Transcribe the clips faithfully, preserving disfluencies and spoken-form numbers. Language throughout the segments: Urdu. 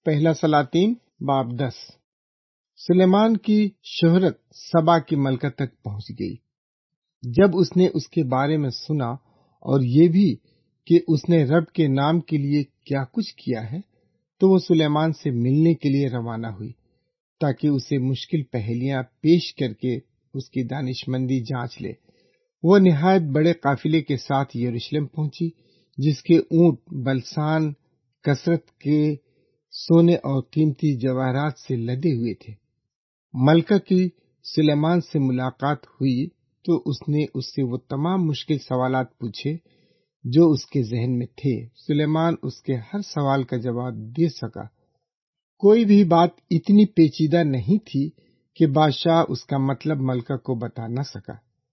پہلا سلاطین باب دس۔ سلیمان کی شہرت سبا کی ملکہ تک پہنچ گئی۔ جب اس نے اس کے بارے میں سنا اور یہ بھی کہ اس نے رب کے نام کے لیے کیا کچھ کیا ہے، تو وہ سلیمان سے ملنے کے لیے روانہ ہوئی تاکہ اسے مشکل پہیلیاں پیش کر کے اس کی دانش مندی جانچ لے۔ وہ نہایت بڑے قافلے کے ساتھ یروشلم پہنچی، جس کے اونٹ بلسان کثرت کے سونے اور قیمتی جواہرات سے لدے ہوئے تھے۔ ملکہ کی سلیمان سے ملاقات ہوئی تو اس نے اس سے وہ تمام مشکل سوالات پوچھے جو اس کے ذہن میں تھے۔ سلیمان اس کے ہر سوال کا جواب دے سکا۔ کوئی بھی بات اتنی پیچیدہ نہیں تھی کہ بادشاہ اس کا مطلب ملکہ کو بتا نہ سکا۔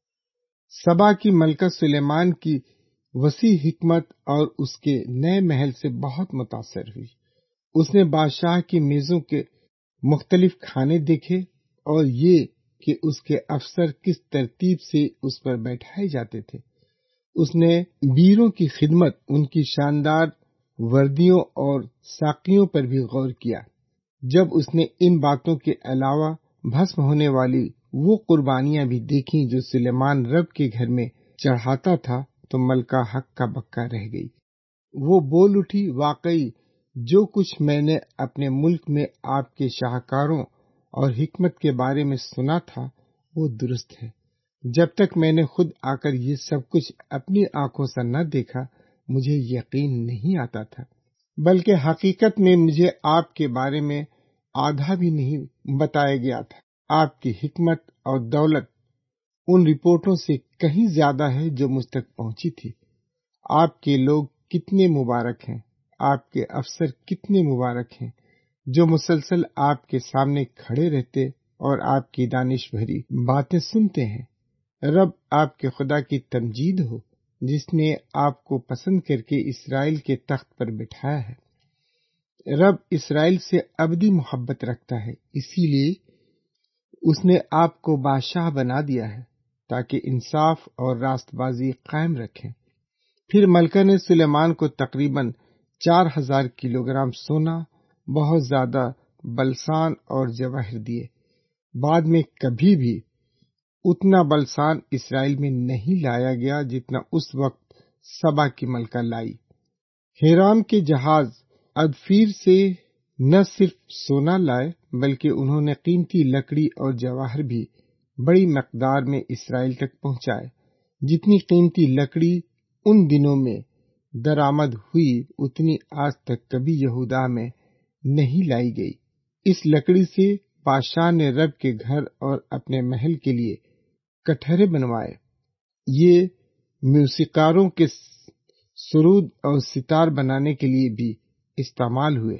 سبا کی ملکہ سلیمان کی وسیع حکمت اور اس کے نئے محل سے بہت متاثر ہوئی۔ اس نے بادشاہ کی میزوں کے مختلف کھانے دیکھے اور یہ کہ اس کے افسر کس ترتیب سے اس پر بیٹھائے جاتے تھے۔ اس نے بیروں کی خدمت، ان کی شاندار وردیوں اور ساقیوں پر بھی غور کیا۔ جب اس نے ان باتوں کے علاوہ بھسم ہونے والی وہ قربانیاں بھی دیکھیں جو سلیمان رب کے گھر میں چڑھاتا تھا، تو ملکہ حق کا بکا رہ گئی۔ وہ بول اٹھی، واقعی جو کچھ میں نے اپنے ملک میں آپ کے شاہکاروں اور حکمت کے بارے میں سنا تھا وہ درست ہے۔ جب تک میں نے خود آ کر یہ سب کچھ اپنی آنکھوں سے نہ دیکھا، مجھے یقین نہیں آتا تھا، بلکہ حقیقت میں مجھے آپ کے بارے میں آدھا بھی نہیں بتایا گیا تھا۔ آپ کی حکمت اور دولت ان رپورٹوں سے کہیں زیادہ ہے جو مجھ تک پہنچی تھی۔ آپ کے لوگ کتنے مبارک ہیں، آپ کے افسر کتنے مبارک ہیں جو مسلسل آپ کے سامنے کھڑے رہتے اور آپ کی دانش بھری باتیں سنتے ہیں۔ رب آپ کے خدا کی تمجید ہو، جس نے آپ کو پسند کر کے اسرائیل کے تخت پر بٹھایا ہے۔ رب اسرائیل سے ابدی محبت رکھتا ہے، اسی لیے اس نے آپ کو بادشاہ بنا دیا ہے تاکہ انصاف اور راست بازی قائم رکھیں۔ پھر ملکہ نے سلیمان کو تقریباً چار ہزار کلو گرام سونا، بہت زیادہ بلسان اور جواہر دیے۔ بعد میں کبھی بھی اتنا بلسان اسرائیل میں نہیں لایا گیا جتنا اس وقت سبا کی ملکہ لائی۔ ہیرام کے جہاز ادفیر سے نہ صرف سونا لائے بلکہ انہوں نے قیمتی لکڑی اور جواہر بھی بڑی مقدار میں اسرائیل تک پہنچائے۔ جتنی قیمتی لکڑی ان دنوں میں درآمد ہوئی اتنی آج تک کبھی یہودا میں نہیں لائی گئی۔ اس لکڑی سے بادشاہ نے رب کے گھر اور اپنے محل کے لیے کٹہرے بنوائے۔ یہ موسیقاروں کے سرود اور ستار بنانے کے لیے بھی استعمال ہوئے۔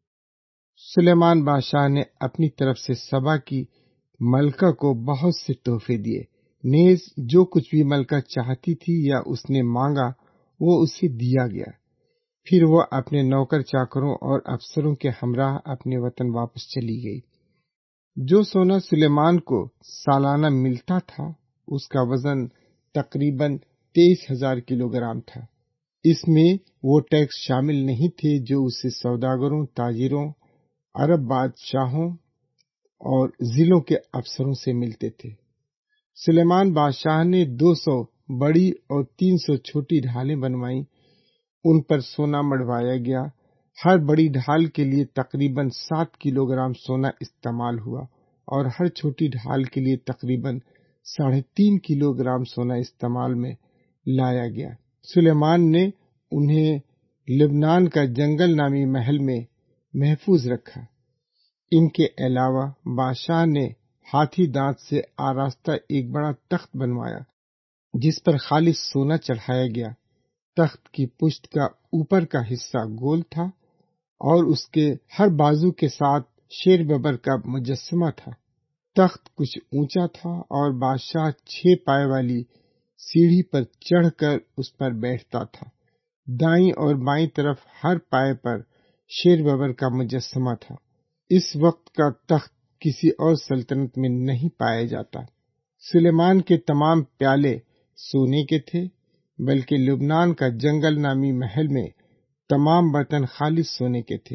سلیمان بادشاہ نے اپنی طرف سے سبا کی ملکہ کو بہت سے تحفے دیے، نیز جو کچھ بھی ملکہ چاہتی تھی یا اس نے مانگا وہ اسے دیا گیا۔ پھر وہ اپنے نوکر چاکروں اور افسروں کے ہمراہ اپنے وطن واپس چلی گئی۔ جو سونا سلیمان کو سالانہ ملتا تھا اس کا وزن تقریباً تیئیس ہزار کلو گرام تھا۔ اس میں وہ ٹیکس شامل نہیں تھے جو اسے سوداگروں، تاجروں، عرب بادشاہوں اور ضلعوں کے افسروں سے ملتے تھے۔ سلیمان بادشاہ نے دو سو بڑی اور تین سو چھوٹی ڈھالیں بنوائیں، ان پر سونا مڑوایا گیا۔ ہر بڑی ڈھال کے لیے تقریباً سات کلو گرام سونا استعمال ہوا اور ہر چھوٹی ڈھال کے لیے تقریباً ساڑھے تین کلو گرام سونا استعمال میں لایا گیا۔ سلیمان نے انہیں لبنان کا جنگل نامی محل میں محفوظ رکھا۔ ان کے علاوہ بادشاہ نے ہاتھی دانت سے آراستہ ایک بڑا تخت بنوایا جس پر خالص سونا چڑھایا گیا۔ تخت کی پشت کا اوپر کا حصہ گول تھا اور اس کے ہر بازو کے ساتھ شیر ببر کا مجسمہ تھا۔ تخت کچھ اونچا تھا اور بادشاہ چھ پائے والی سیڑھی پر چڑھ کر اس پر بیٹھتا تھا۔ دائیں اور بائیں طرف ہر پائے پر شیر ببر کا مجسمہ تھا۔ اس وقت کا تخت کسی اور سلطنت میں نہیں پایا جاتا۔ سلیمان کے تمام پیالے سونے کے تھے، بلکہ لبنان کا جنگل نامی محل میں تمام برتن خالص سونے کے تھے۔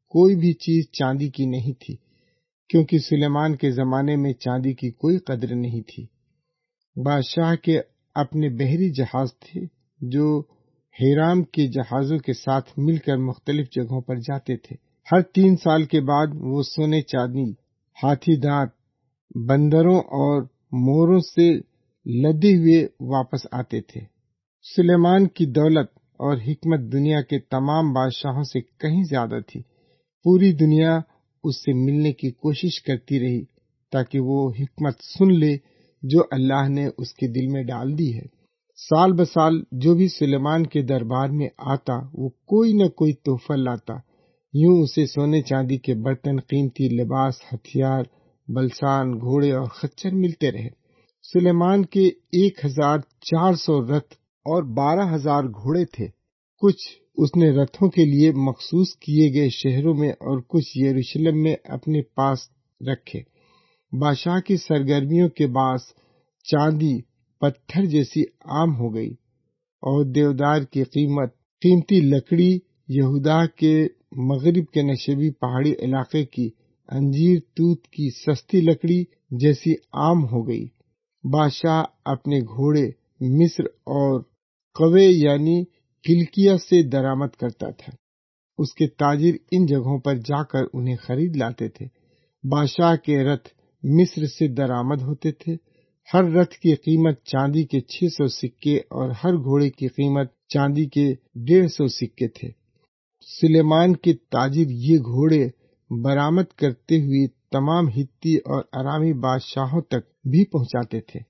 کوئی بھی چیز چاندی کی نہیں تھی، کیونکہ سلیمان کے زمانے میں چاندی کی کوئی قدر نہیں تھی۔ بادشاہ کے اپنے بحری جہاز تھے جو ہیرام کے جہازوں کے ساتھ مل کر مختلف جگہوں پر جاتے تھے۔ ہر تین سال کے بعد وہ سونے چاندی، ہاتھی دانت، بندروں اور موروں سے لدے ہوئے واپس آتے تھے۔ سلیمان کی دولت اور حکمت دنیا کے تمام بادشاہوں سے کہیں زیادہ تھی۔ پوری دنیا اس سے ملنے کی کوشش کرتی رہی تاکہ وہ حکمت سن لے جو اللہ نے اس کے دل میں ڈال دی ہے۔ سال بسال جو بھی سلیمان کے دربار میں آتا وہ کوئی نہ کوئی تحفہ لاتا، یوں اسے سونے چاندی کے برتن، قیمتی لباس، ہتھیار، بلسان، گھوڑے اور خچر ملتے رہے۔ سلیمان کے ایک ہزار چار سو رتھ اور بارہ ہزار گھوڑے تھے۔ کچھ اس نے رتھوں کے لیے مخصوص کیے گئے شہروں میں اور کچھ یروشلم میں اپنے پاس رکھے۔ بادشاہ کی سرگرمیوں کے باعث چاندی پتھر جیسی عام ہو گئی اور دیودار کی قیمت، قیمتی لکڑی یہودا کے مغرب کے نشیبی پہاڑی علاقے کی انجیر توت کی سستی لکڑی جیسی عام ہو گئی۔ بادشاہ اپنے گھوڑے مصر اور قوے یعنی کلکیا سے درآمد کرتا تھا۔ اس کے تاجر ان جگہوں پر جا کر انہیں خرید لاتے تھے۔ بادشاہ کے رتھ مصر سے درآمد ہوتے تھے۔ ہر رتھ کی قیمت چاندی کے چھ سو سکے اور ہر گھوڑے کی قیمت چاندی کے ڈیڑھ سو سکے تھے۔ سلیمان کے تاجر یہ گھوڑے برآمد کرتے ہوئے تمام ہتی اور ارامی بادشاہوں تک بھی پہنچاتے تھے۔